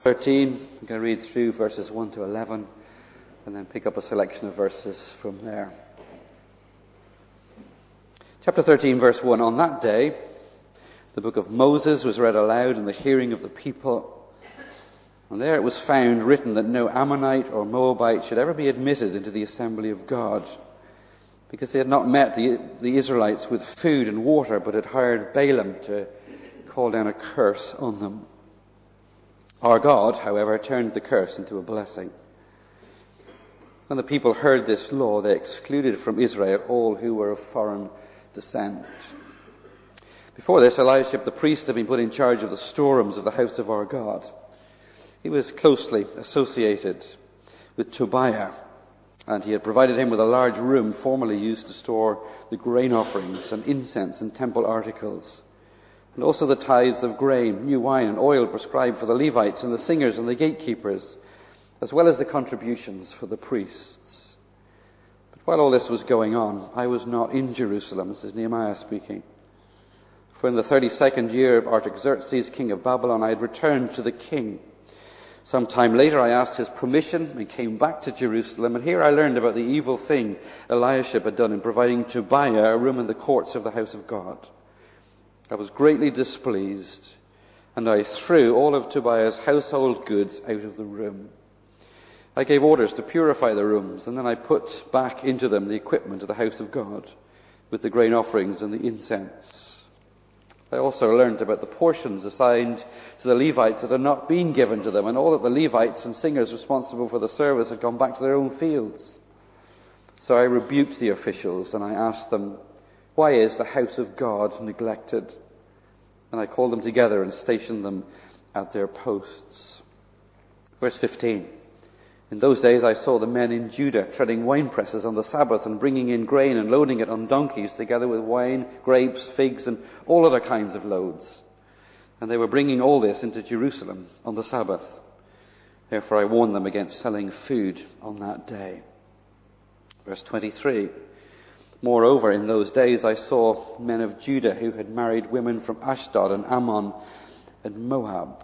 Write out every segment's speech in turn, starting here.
13. I'm going to read through verses 1 to 11 and then pick up a selection of verses from there. Chapter 13, verse 1. On that day, the book of Moses was read aloud in the hearing of the people. And there it was found written that no Ammonite or Moabite should ever be admitted into the assembly of God, because they had not met the Israelites with food and water, but had hired Balaam to call down a curse on them. Our God, however, turned the curse into a blessing. When the people heard this law, they excluded from Israel all who were of foreign descent. Before this, Eliashib the priest had been put in charge of the storerooms of the house of our God. He was closely associated with Tobiah, and he had provided him with a large room formerly used to store the grain offerings and incense and temple articles, and also the tithes of grain, new wine and oil prescribed for the Levites and the singers and the gatekeepers, as well as the contributions for the priests. But while all this was going on, I was not in Jerusalem. This is Nehemiah speaking. For in the 32nd year of Artaxerxes, king of Babylon, I had returned to the king. Some time later I asked his permission and came back to Jerusalem, and here I learned about the evil thing Eliashib had done in providing Tobiah a room in the courts of the house of God. I was greatly displeased, and I threw all of Tobiah's household goods out of the room. I gave orders to purify the rooms, and then I put back into them the equipment of the house of God, with the grain offerings and the incense. I also learned about the portions assigned to the Levites that had not been given to them, and all that the Levites and singers responsible for the service had gone back to their own fields. So I rebuked the officials, and I asked them, "Why is the house of God neglected?" And I called them together and stationed them at their posts. Verse 15. In those days I saw the men in Judah treading wine presses on the Sabbath and bringing in grain and loading it on donkeys, together with wine, grapes, figs, and all other kinds of loads. And they were bringing all this into Jerusalem on the Sabbath. Therefore I warned them against selling food on that day. Verse 23. Moreover, in those days I saw men of Judah who had married women from Ashdod and Ammon and Moab.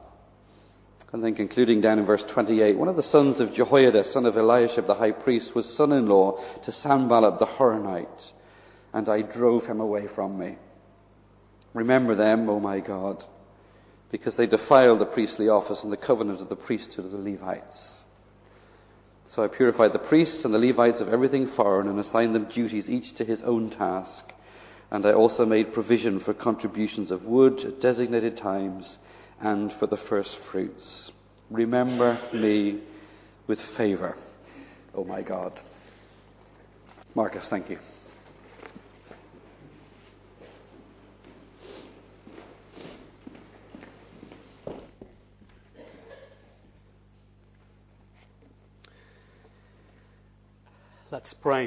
And then concluding down in verse 28, one of the sons of Jehoiada, son of Eliashib the high priest, was son-in-law to Sanballat the Horonite, and I drove him away from me. Remember them, O my God, because they defiled the priestly office and the covenant of the priesthood of the Levites. So I purified the priests and the Levites of everything foreign and assigned them duties each to his own task. And I also made provision for contributions of wood at designated times and for the first fruits. Remember me with favor, O my God. Marcus, thank you. Let's pray.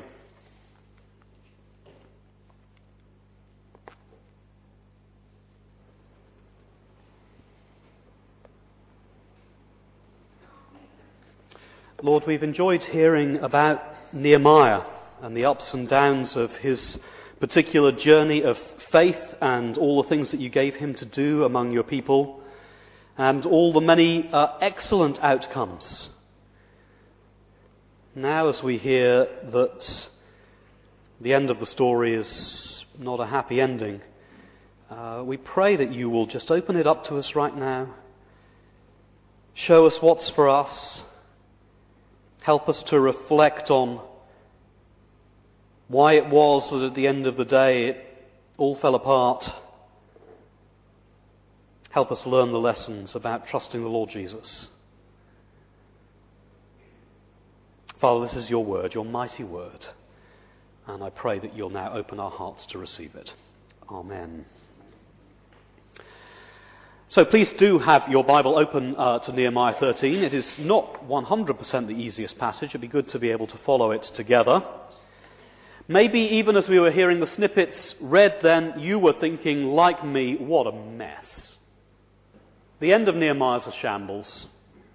Lord, we've enjoyed hearing about Nehemiah and the ups and downs of his particular journey of faith and all the things that you gave him to do among your people and all the many excellent outcomes. Now, as we hear that the end of the story is not a happy ending, we pray that you will just open it up to us right now. Show us what's for us. Help us to reflect on why it was that at the end of the day it all fell apart. Help us learn the lessons about trusting the Lord Jesus. Father, this is your word, your mighty word, and I pray that you'll now open our hearts to receive it. Amen. So please do have your Bible open to Nehemiah 13. It is not 100% the easiest passage. It'd be good to be able to follow it together. Maybe even as we were hearing the snippets read then, you were thinking, like me, what a mess. The end of Nehemiah is a shambles.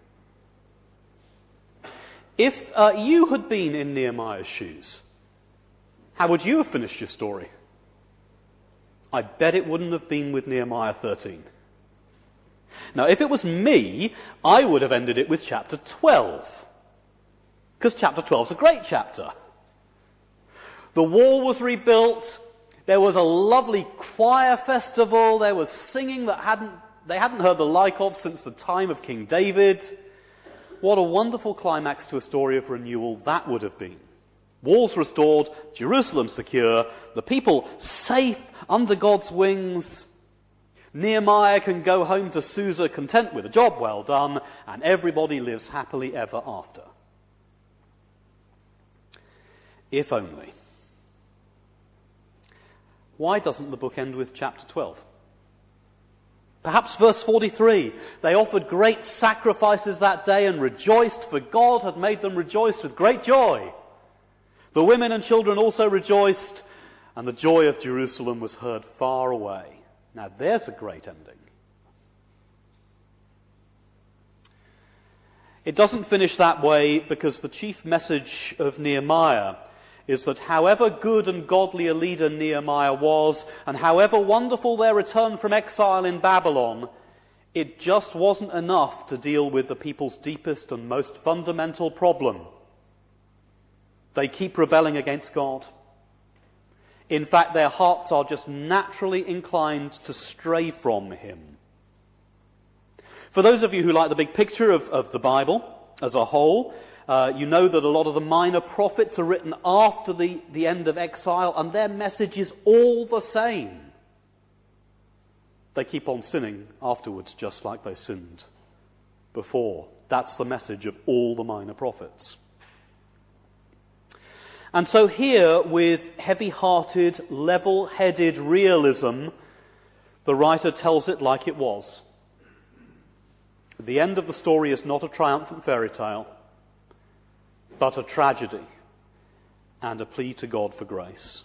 If you had been in Nehemiah's shoes, how would you have finished your story? I bet it wouldn't have been with Nehemiah 13. Now, if it was me, I would have ended it with chapter 12. Because chapter 12 is a great chapter. The wall was rebuilt. There was a lovely choir festival. There was singing that they hadn't heard the like of since the time of King David. What a wonderful climax to a story of renewal that would have been. Walls restored, Jerusalem secure, the people safe under God's wings. Nehemiah can go home to Susa content with a job well done, and everybody lives happily ever after. If only. Why doesn't the book end with chapter 12? Perhaps verse 43. They offered great sacrifices that day and rejoiced, for God had made them rejoice with great joy. The women and children also rejoiced, and the joy of Jerusalem was heard far away. Now there's a great ending. It doesn't finish that way because the chief message of Nehemiah is that however good and godly a leader Nehemiah was, and however wonderful their return from exile in Babylon, it just wasn't enough to deal with the people's deepest and most fundamental problem. They keep rebelling against God. In fact, their hearts are just naturally inclined to stray from Him. For those of you who like the big picture of the Bible as a whole, you know that a lot of the minor prophets are written after the end of exile, and their message is all the same. They keep on sinning afterwards, just like they sinned before. That's the message of all the minor prophets. And so here, with heavy-hearted, level-headed realism, the writer tells it like it was. The end of the story is not a triumphant fairy tale, but a tragedy and a plea to God for grace.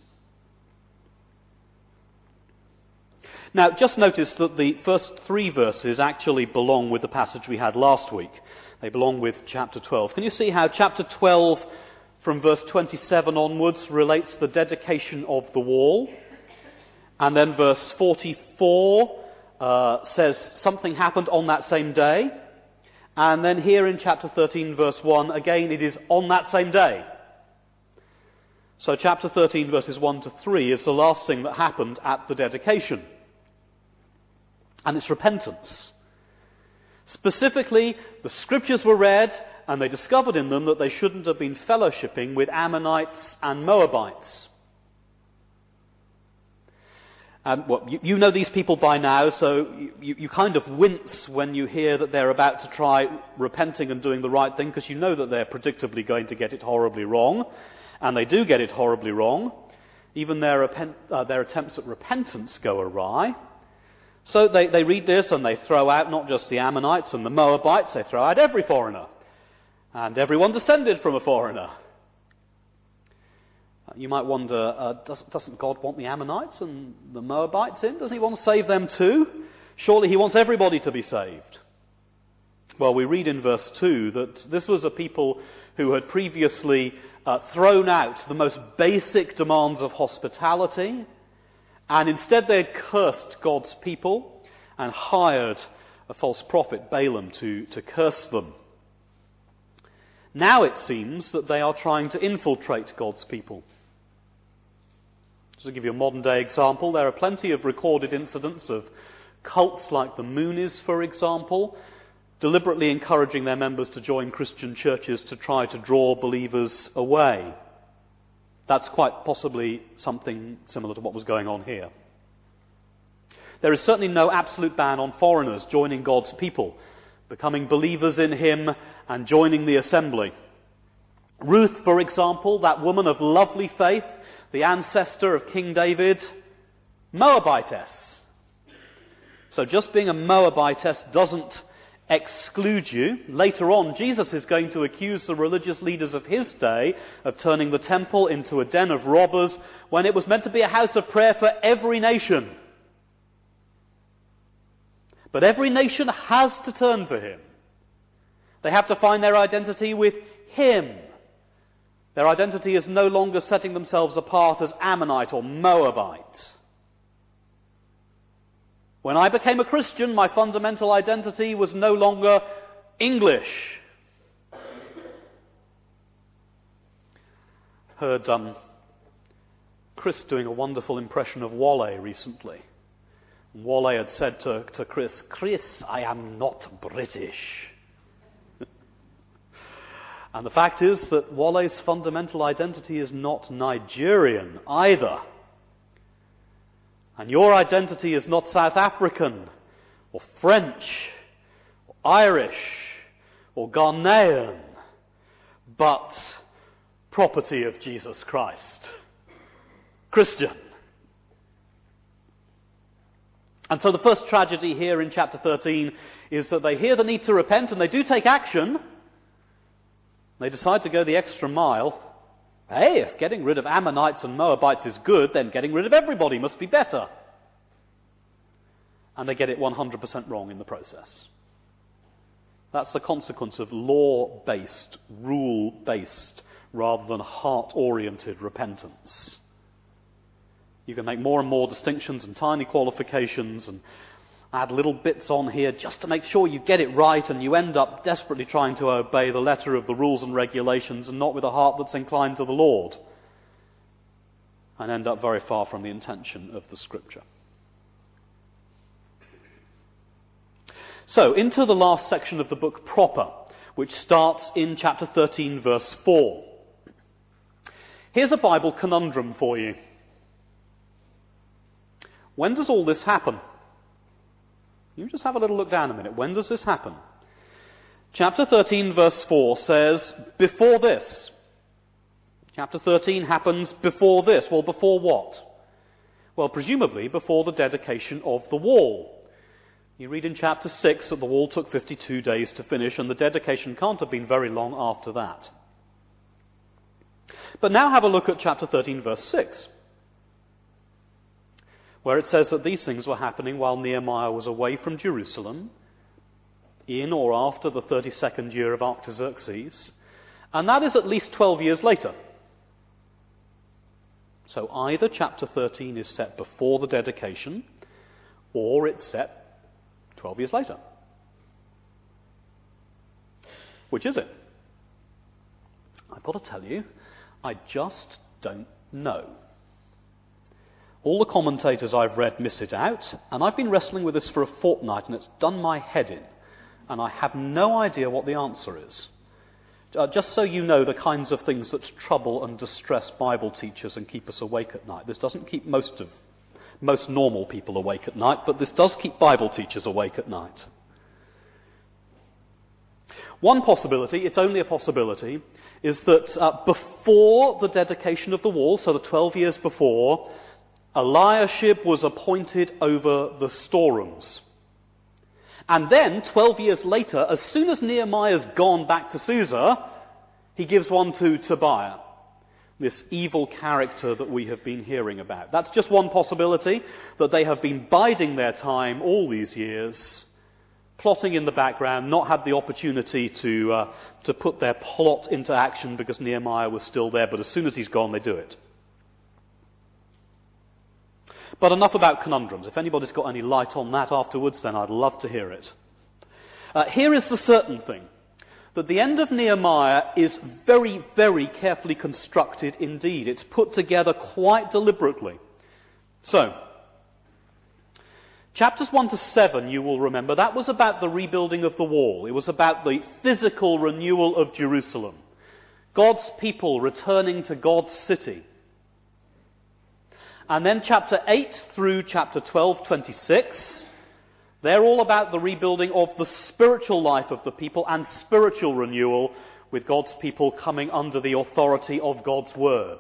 Now, just notice that the first 3 verses actually belong with the passage we had last week. They belong with chapter 12. Can you see how chapter 12, from verse 27 onwards, relates the dedication of the wall? And then verse 44 says something happened on that same day. And then here in chapter 13, verse 1, again it is on that same day. So chapter 13, verses 1 to 3 is the last thing that happened at the dedication. And it's repentance. Specifically, the scriptures were read, and they discovered in them that they shouldn't have been fellowshipping with Ammonites and Moabites. You know these people by now, so you kind of wince when you hear that they're about to try repenting and doing the right thing, because you know that they're predictably going to get it horribly wrong. And they do get it horribly wrong. Even their attempts at repentance go awry. So they read this and they throw out not just the Ammonites and the Moabites, they throw out every foreigner. And everyone descended from a foreigner. You might wonder, doesn't God want the Ammonites and the Moabites in? Doesn't He want to save them too? Surely He wants everybody to be saved. Well, we read in verse 2 that this was a people who had previously thrown out the most basic demands of hospitality, and instead they had cursed God's people and hired a false prophet, Balaam, to curse them. Now it seems that they are trying to infiltrate God's people. Just to give you a modern day example, there are plenty of recorded incidents of cults like the Moonies, for example, deliberately encouraging their members to join Christian churches to try to draw believers away. That's quite possibly something similar to what was going on here. There is certainly no absolute ban on foreigners joining God's people, becoming believers in Him and joining the assembly. Ruth, for example, that woman of lovely faith, the ancestor of King David, Moabitess. So just being a Moabitess doesn't exclude you. Later on, Jesus is going to accuse the religious leaders of His day of turning the temple into a den of robbers when it was meant to be a house of prayer for every nation. But every nation has to turn to Him. They have to find their identity with Him. Their identity is no longer setting themselves apart as Ammonite or Moabite. When I became a Christian, my fundamental identity was no longer English. Heard Chris doing a wonderful impression of Wale recently. Wale had said to Chris, "Chris, I am not British." And the fact is that Wale's fundamental identity is not Nigerian either. And your identity is not South African, or French, or Irish, or Ghanaian, but property of Jesus Christ. Christian. And so the first tragedy here in chapter 13 is that they hear the need to repent and they do take action. They decide to go the extra mile. Hey, if getting rid of Ammonites and Moabites is good, then getting rid of everybody must be better. And they get it 100% wrong in the process. That's the consequence of law-based, rule-based, rather than heart-oriented repentance. You can make more and more distinctions and tiny qualifications and add little bits on here just to make sure you get it right, and you end up desperately trying to obey the letter of the rules and regulations and not with a heart that's inclined to the Lord, and end up very far from the intention of the Scripture. So, into the last section of the book proper, which starts in chapter 13, verse 4. Here's a Bible conundrum for you. When does all this happen? You just have a little look down a minute. When does this happen? Chapter 13, verse 4 says, before this. Chapter 13 happens before this. Well, before what? Well, presumably before the dedication of the wall. You read in chapter 6 that the wall took 52 days to finish, and the dedication can't have been very long after that. But now have a look at chapter 13, verse 6. Where it says that these things were happening while Nehemiah was away from Jerusalem, in or after the 32nd year of Artaxerxes, and that is at least 12 years later. So either chapter 13 is set before the dedication, or it's set 12 years later. Which is it? I've got to tell you, I just don't know. All the commentators I've read miss it out, and I've been wrestling with this for a fortnight, and it's done my head in, and I have no idea what the answer is. Just so you know the kinds of things that trouble and distress Bible teachers and keep us awake at night. This doesn't keep most normal people awake at night, but this does keep Bible teachers awake at night. One possibility, it's only a possibility, is that before the dedication of the wall, so the 12 years before, Eliashib was appointed over the storerooms. And then, 12 years later, as soon as Nehemiah's gone back to Susa, he gives one to Tobiah, this evil character that we have been hearing about. That's just one possibility, that they have been biding their time all these years, plotting in the background, not had the opportunity to put their plot into action because Nehemiah was still there, but as soon as he's gone, they do it. But enough about conundrums. If anybody's got any light on that afterwards, then I'd love to hear it. Here is the certain thing, that the end of Nehemiah is very, very carefully constructed indeed. It's put together quite deliberately. So, chapters 1 to 7, you will remember, that was about the rebuilding of the wall. It was about the physical renewal of Jerusalem. God's people returning to God's city. And then chapter 8 through chapter 12:26, they're all about the rebuilding of the spiritual life of the people and spiritual renewal, with God's people coming under the authority of God's word.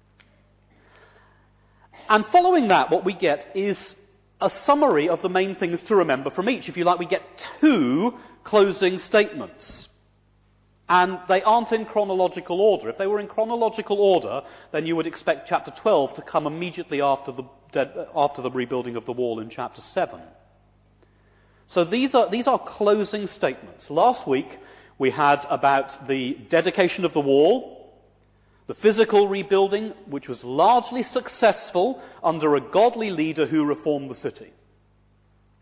And following that, what we get is a summary of the main things to remember from each. If you like, we get two closing statements. And they aren't in chronological order. If they were in chronological order, then you would expect chapter 12 to come immediately after the rebuilding of the wall in chapter 7. So these are closing statements. Last week we had about the dedication of the wall, the physical rebuilding, which was largely successful under a godly leader who reformed the city.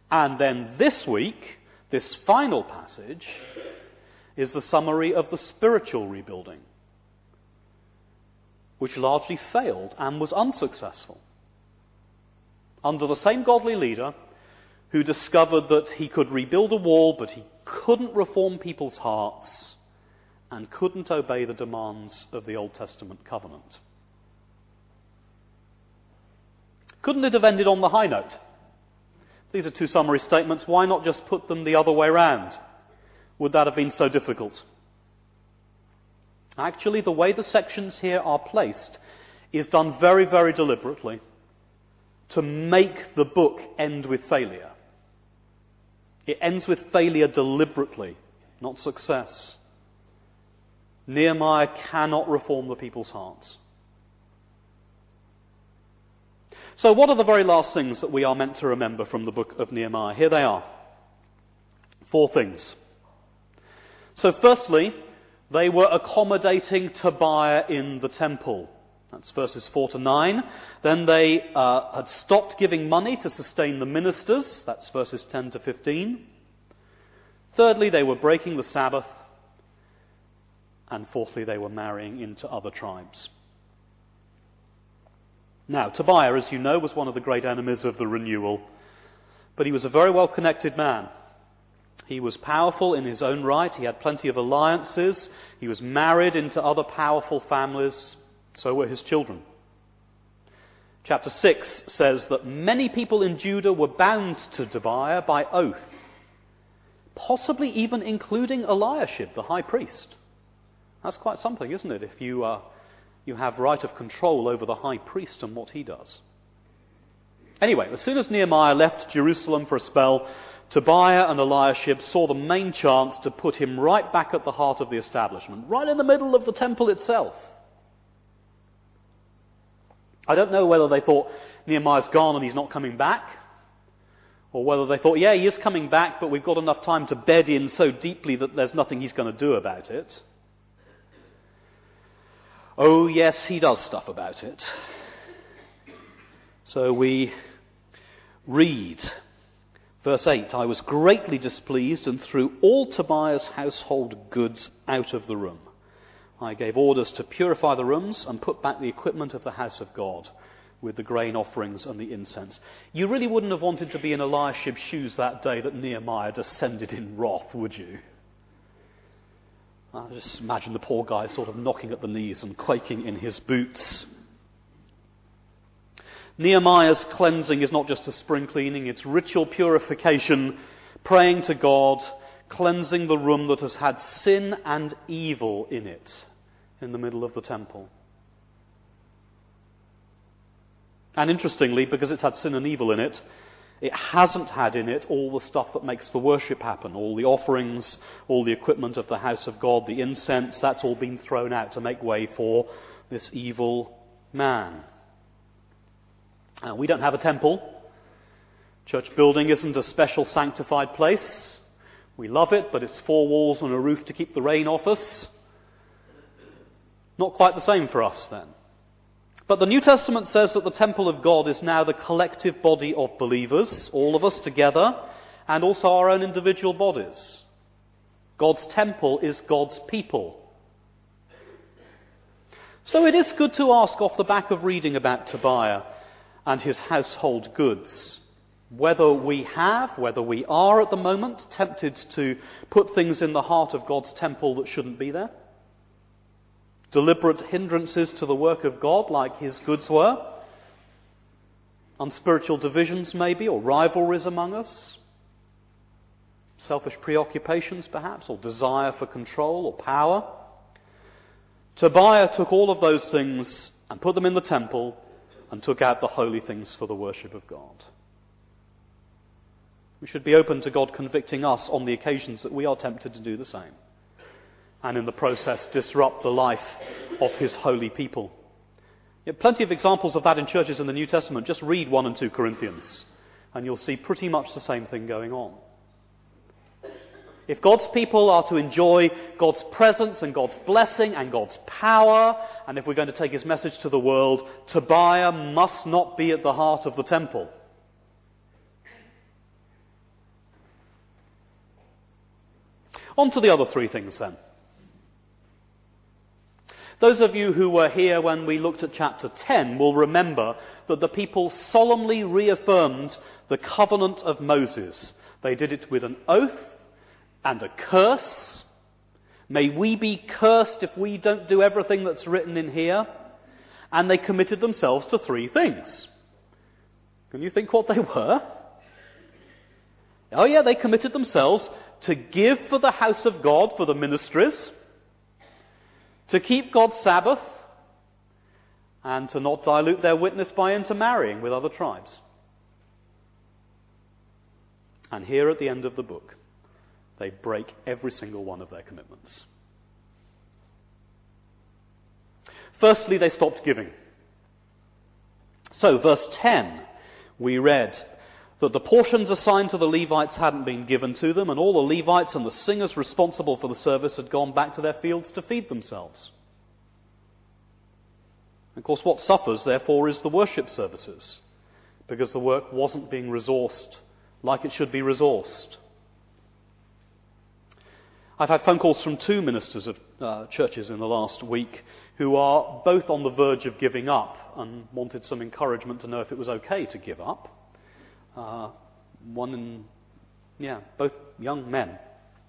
And then this week, this final passage, is the summary of the spiritual rebuilding, which largely failed and was unsuccessful. Under the same godly leader who discovered that he could rebuild a wall, but he couldn't reform people's hearts and couldn't obey the demands of the Old Testament covenant. Couldn't it have ended on the high note? These are two summary statements. Why not just put them the other way round? Would that have been so difficult? Actually, the way the sections here are placed is done very, very deliberately to make the book end with failure. It ends with failure deliberately, not success. Nehemiah cannot reform the people's hearts. So what are the very last things that we are meant to remember from the book of Nehemiah? Here they are. 4 things. So firstly, they were accommodating Tobiah in the temple. That's verses 4 to 9. Then they had stopped giving money to sustain the ministers. That's verses 10 to 15. Thirdly, they were breaking the Sabbath. And fourthly, they were marrying into other tribes. Now, Tobiah, as you know, was one of the great enemies of the renewal. But he was a very well-connected man. He was powerful in his own right. He had plenty of alliances. He was married into other powerful families. So were his children. Chapter 6 says that many people in Judah were bound to Tobiah by oath, possibly even including Eliashib, the high priest. That's quite something, isn't it, if you have right of control over the high priest and what he does. Anyway, as soon as Nehemiah left Jerusalem for a spell, Tobiah and Eliashib saw the main chance to put him right back at the heart of the establishment, right in the middle of the temple itself. I don't know whether they thought Nehemiah's gone and he's not coming back, or whether they thought, yeah, he is coming back, but we've got enough time to bed in so deeply that there's nothing he's going to do about it. Oh, yes, he does stuff about it. So we read, verse 8, I was greatly displeased and threw all Tobiah's household goods out of the room. I gave orders to purify the rooms and put back the equipment of the house of God with the grain offerings and the incense. You really wouldn't have wanted to be in Eliashib's shoes that day that Nehemiah descended in wrath, would you? I just imagine the poor guy sort of knocking at the knees and quaking in his boots. Nehemiah's cleansing is not just a spring cleaning, it's ritual purification, praying to God, cleansing the room that has had sin and evil in it, in the middle of the temple. And interestingly, because it's had sin and evil in it, it hasn't had in it all the stuff that makes the worship happen, all the offerings, all the equipment of the house of God, the incense, that's all been thrown out to make way for this evil man. We don't have a temple. Church building isn't a special sanctified place. We love it, but it's 4 walls and a roof to keep the rain off us. Not quite the same for us then. But the New Testament says that the temple of God is now the collective body of believers, all of us together, and also our own individual bodies. God's temple is God's people. So it is good to ask off the back of reading about Tobiah and his household goods, whether we are at the moment tempted to put things in the heart of God's temple that shouldn't be there. Deliberate hindrances to the work of God like his goods were. Unspiritual divisions maybe, or rivalries among us. Selfish preoccupations perhaps, or desire for control or power. Tobiah took all of those things and put them in the temple and took out the holy things for the worship of God. We should be open to God convicting us on the occasions that we are tempted to do the same, and in the process disrupt the life of his holy people. You have plenty of examples of that in churches in the New Testament. Just read 1 and 2 Corinthians, and you'll see pretty much the same thing going on. If God's people are to enjoy God's presence and God's blessing and God's power, and if we're going to take his message to the world, Tobiah must not be at the heart of the temple. On to the other three things then. Those of you who were here when we looked at chapter 10 will remember that the people solemnly reaffirmed the covenant of Moses. They did it with an oath and a curse. May we be cursed if we don't do everything that's written in here. And they committed themselves to three things. Can you think what they were? Oh yeah, they committed themselves to give for the house of God, for the ministries, to keep God's Sabbath, and to not dilute their witness by intermarrying with other tribes. And here at the end of the book, they break every single one of their commitments. Firstly, they stopped giving. So, verse 10, we read that the portions assigned to the Levites hadn't been given to them, and all the Levites and the singers responsible for the service had gone back to their fields to feed themselves. Of course, what suffers, therefore, is the worship services, because the work wasn't being resourced like it should be resourced. I've had phone calls from two ministers of churches in the last week who are both on the verge of giving up and wanted some encouragement to know if it was okay to give up. Both young men.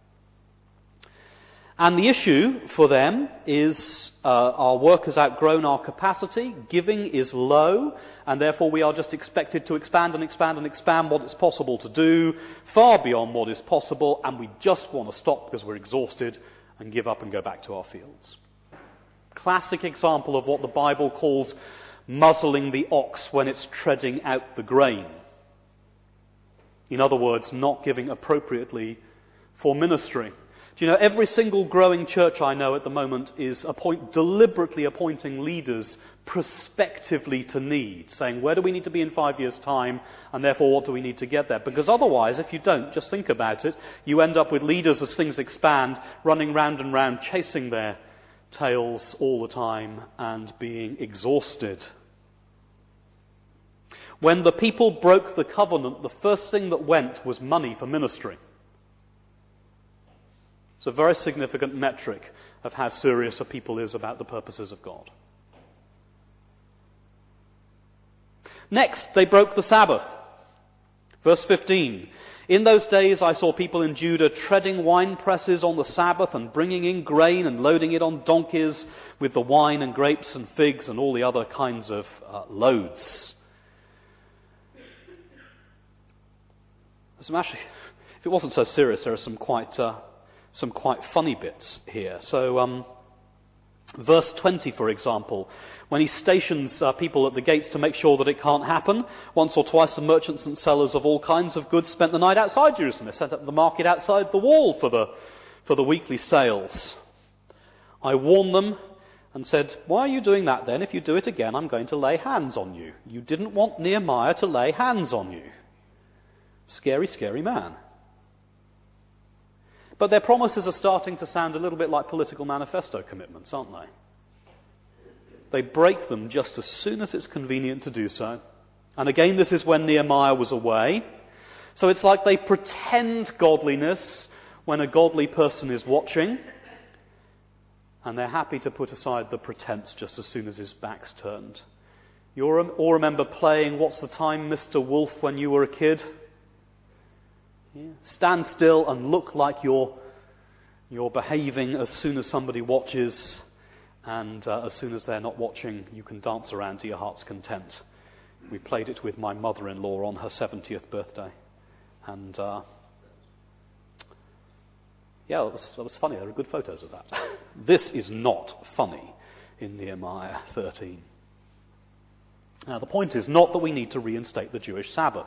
And the issue for them is our work has outgrown our capacity, giving is low, and therefore we are just expected to expand and expand and expand what is possible to do, far beyond what is possible, and we just want to stop because we're exhausted and give up and go back to our fields. Classic example of what the Bible calls muzzling the ox when it's treading out the grain. In other words, not giving appropriately for ministry. Do you know, every single growing church I know at the moment is deliberately appointing leaders prospectively to need, saying, where do we need to be in 5 years' time, and therefore what do we need to get there? Because otherwise, if you don't, just think about it, you end up with leaders as things expand, running round and round, chasing their tails all the time, and being exhausted. When the people broke the covenant, the first thing that went was money for ministry. It's a very significant metric of how serious a people is about the purposes of God. Next, they broke the Sabbath. Verse 15. In those days I saw people in Judah treading wine presses on the Sabbath and bringing in grain and loading it on donkeys with the wine and grapes and figs and all the other kinds of loads. Actually, if it wasn't so serious, there are some quite funny bits here. So, verse 20, for example, when he stations people at the gates to make sure that it can't happen, once or twice the merchants and sellers of all kinds of goods spent the night outside Jerusalem. They set up the market outside the wall for the weekly sales. I warned them and said, why are you doing that then? If you do it again, I'm going to lay hands on you. You didn't want Nehemiah to lay hands on you. Scary, scary man. But their promises are starting to sound a little bit like political manifesto commitments, aren't they? They break them just as soon as it's convenient to do so. And again, this is when Nehemiah was away. So it's like they pretend godliness when a godly person is watching. And they're happy to put aside the pretense just as soon as his back's turned. You all remember playing What's the Time, Mr. Wolf, when you were a kid? Yeah. Stand still and look like you're behaving as soon as somebody watches, and as soon as they're not watching, you can dance around to your heart's content. We played it with my mother-in-law on her 70th birthday, and it was funny. There are good photos of that. This is not funny in Nehemiah 13. Now, the point is not that we need to reinstate the Jewish Sabbath.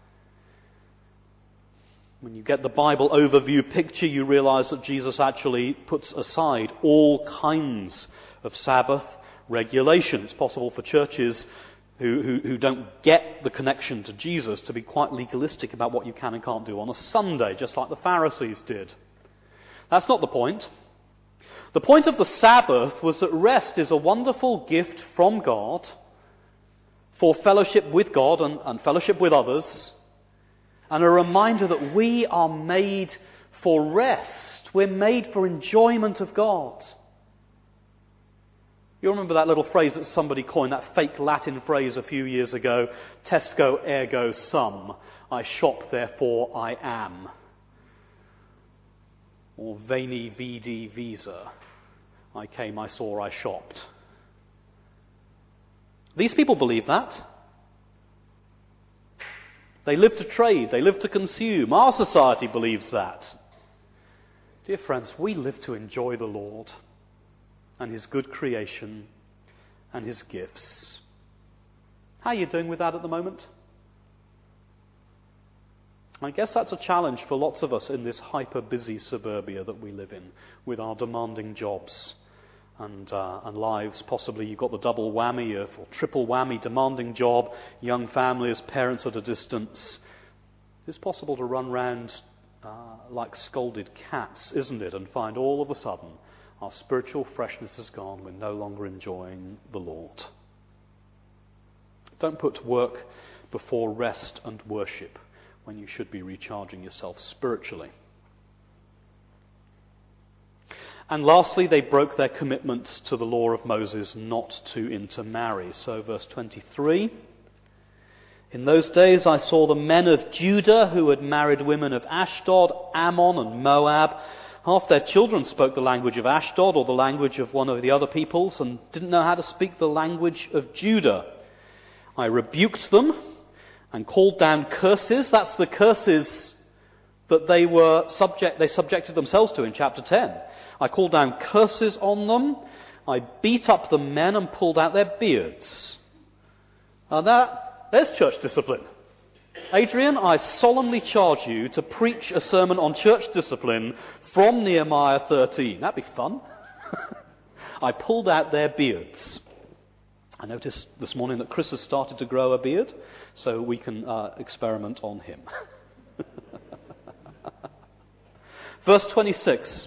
When you get the Bible overview picture, you realize that Jesus actually puts aside all kinds of Sabbath regulation. It's possible for churches who don't get the connection to Jesus to be quite legalistic about what you can and can't do on a Sunday, just like the Pharisees did. That's not the point. The point of the Sabbath was that rest is a wonderful gift from God for fellowship with God and fellowship with others, and a reminder that we are made for rest. We're made for enjoyment of God. You remember that little phrase that somebody coined, that fake Latin phrase a few years ago, Tesco ergo sum, I shop therefore I am. Or veni vidi visa, I came, I saw, I shopped. These people believe that. They live to trade, they live to consume. Our society believes that. Dear friends, we live to enjoy the Lord and His good creation and His gifts. How are you doing with that at the moment? I guess that's a challenge for lots of us in this hyper-busy suburbia that we live in, with our demanding jobs and lives. Possibly you've got the double whammy or triple whammy, demanding job, young families, parents at a distance. It's possible to run round like scolded cats, isn't it, and find all of a sudden our spiritual freshness is gone. We're no longer enjoying the Lord. Don't put work before rest and worship when you should be recharging yourself spiritually. And lastly, they broke their commitment to the law of Moses not to intermarry. So verse 23, in those days I saw the men of Judah who had married women of Ashdod, Ammon and Moab. Half their children spoke the language of Ashdod or the language of one of the other peoples and didn't know how to speak the language of Judah. I rebuked them and called down curses. That's the curses that they subjected themselves to in chapter 10. I called down curses on them. I beat up the men and pulled out their beards. There's church discipline. Adrian, I solemnly charge you to preach a sermon on church discipline from Nehemiah 13. That'd be fun. I pulled out their beards. I noticed this morning that Chris has started to grow a beard, so we can experiment on him. Verse 26.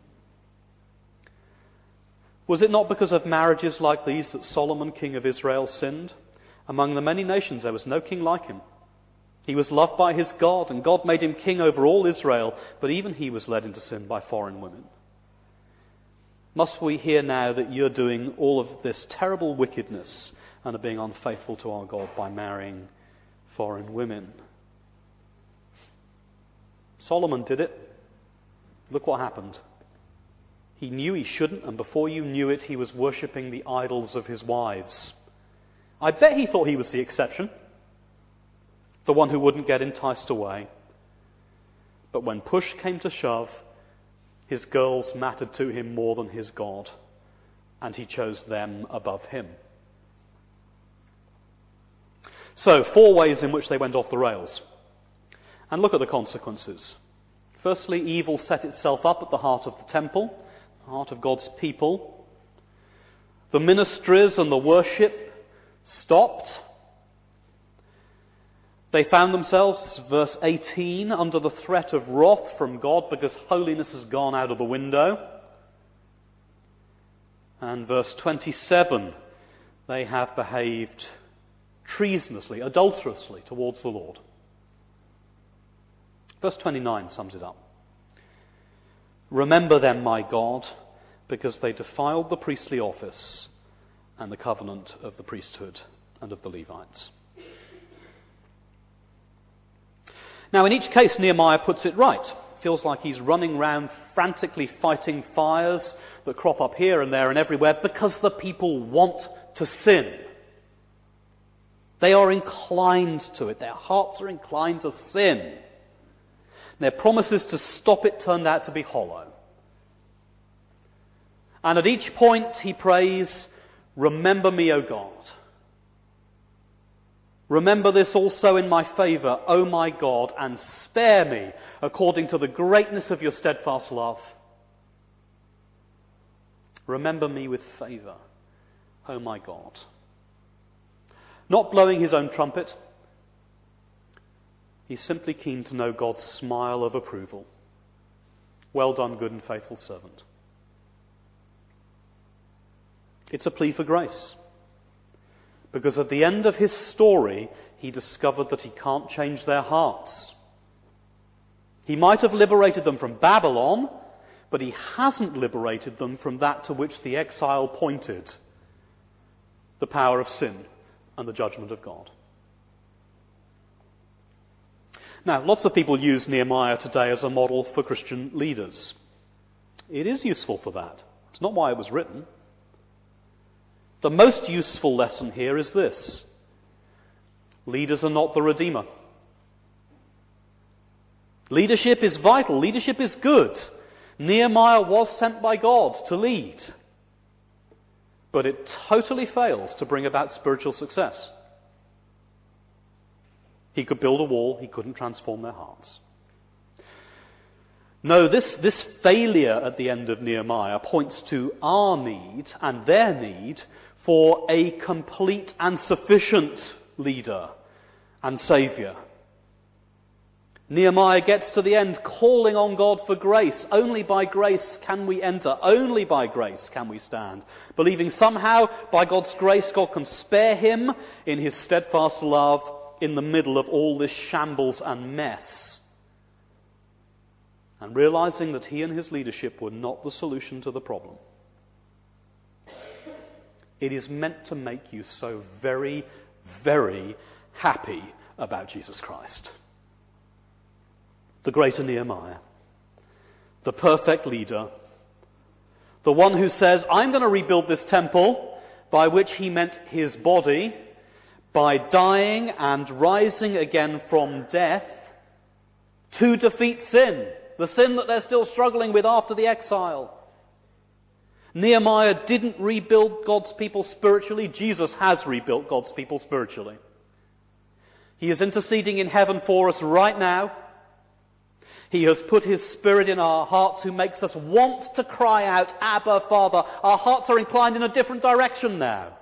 Was it not because of marriages like these that Solomon, king of Israel, sinned? Among the many nations there was no king like him. He was loved by his God, and God made him king over all Israel, but even he was led into sin by foreign women. Must we hear now that you're doing all of this terrible wickedness and are being unfaithful to our God by marrying foreign women? Solomon did it. Look what happened. He knew he shouldn't, and before you knew it, he was worshipping the idols of his wives. I bet he thought he was the exception, the one who wouldn't get enticed away. But when push came to shove, his girls mattered to him more than his God, and he chose them above him. So, 4 ways in which they went off the rails. And look at the consequences. Firstly, evil set itself up at the heart of the temple, the heart of God's people. The ministries and the worship stopped. They found themselves, verse 18, under the threat of wrath from God because holiness has gone out of the window. And verse 27, they have behaved treasonously, adulterously towards the Lord. Verse 29 sums it up. Remember them, my God, because they defiled the priestly office and the covenant of the priesthood and of the Levites. Now, in each case, Nehemiah puts it right. Feels like he's running around frantically fighting fires that crop up here and there and everywhere because the people want to sin. They are inclined to it. Their hearts are inclined to sin. Their promises to stop it turned out to be hollow. And at each point he prays, remember me, O God. Remember this also in my favour, O my God, and spare me according to the greatness of your steadfast love. Remember me with favour, O my God. Not blowing his own trumpet. He's simply keen to know God's smile of approval. Well done, good and faithful servant. It's a plea for grace. Because at the end of his story, he discovered that he can't change their hearts. He might have liberated them from Babylon, but he hasn't liberated them from that to which the exile pointed, the power of sin and the judgment of God. Now, lots of people use Nehemiah today as a model for Christian leaders. It is useful for that. It's not why it was written. The most useful lesson here is this: leaders are not the Redeemer. Leadership is vital. Leadership is good. Nehemiah was sent by God to lead. But it totally fails to bring about spiritual success. He could build a wall, he couldn't transform their hearts. No, this failure at the end of Nehemiah points to our need and their need for a complete and sufficient leader and saviour. Nehemiah gets to the end calling on God for grace. Only by grace can we enter. Only by grace can we stand. Believing somehow by God's grace God can spare him in his steadfast love in the middle of all this shambles and mess. And realizing that he and his leadership were not the solution to the problem. It is meant to make you so very, very happy about Jesus Christ. The greater Nehemiah, the perfect leader, the one who says, I'm going to rebuild this temple, by which he meant his body, by dying and rising again from death to defeat sin, the sin that they're still struggling with after the exile. Nehemiah didn't rebuild God's people spiritually. Jesus has rebuilt God's people spiritually. He is interceding in heaven for us right now. He has put his Spirit in our hearts who makes us want to cry out, Abba, Father. Our hearts are inclined in a different direction now.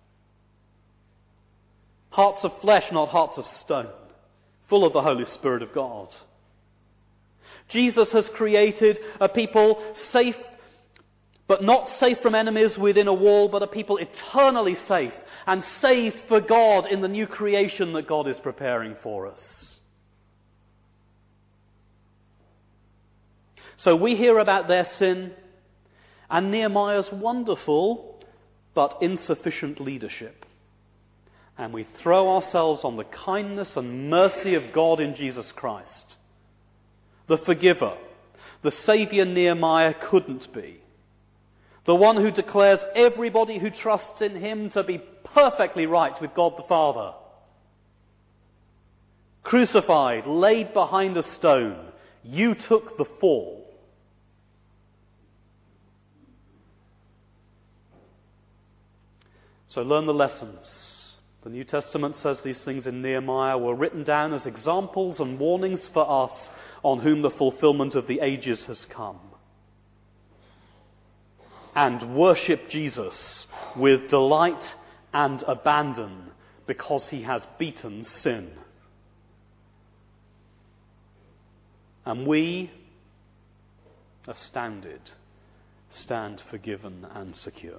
Hearts of flesh, not hearts of stone, full of the Holy Spirit of God. Jesus has created a people safe, but not safe from enemies within a wall, but a people eternally safe and saved for God in the new creation that God is preparing for us. So we hear about their sin and Nehemiah's wonderful but insufficient leadership. And we throw ourselves on the kindness and mercy of God in Jesus Christ, the forgiver, the Saviour Nehemiah couldn't be, the one who declares everybody who trusts in him to be perfectly right with God the Father. Crucified, laid behind a stone, you took the fall. So learn the lessons. The New Testament says these things in Nehemiah were written down as examples and warnings for us on whom the fulfillment of the ages has come. And worship Jesus with delight and abandon because he has beaten sin. And we, astounded, stand forgiven and secure.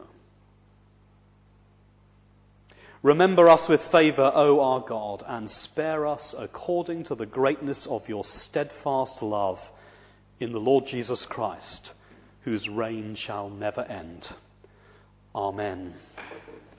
Remember us with favour, O our God, and spare us according to the greatness of your steadfast love in the Lord Jesus Christ, whose reign shall never end. Amen.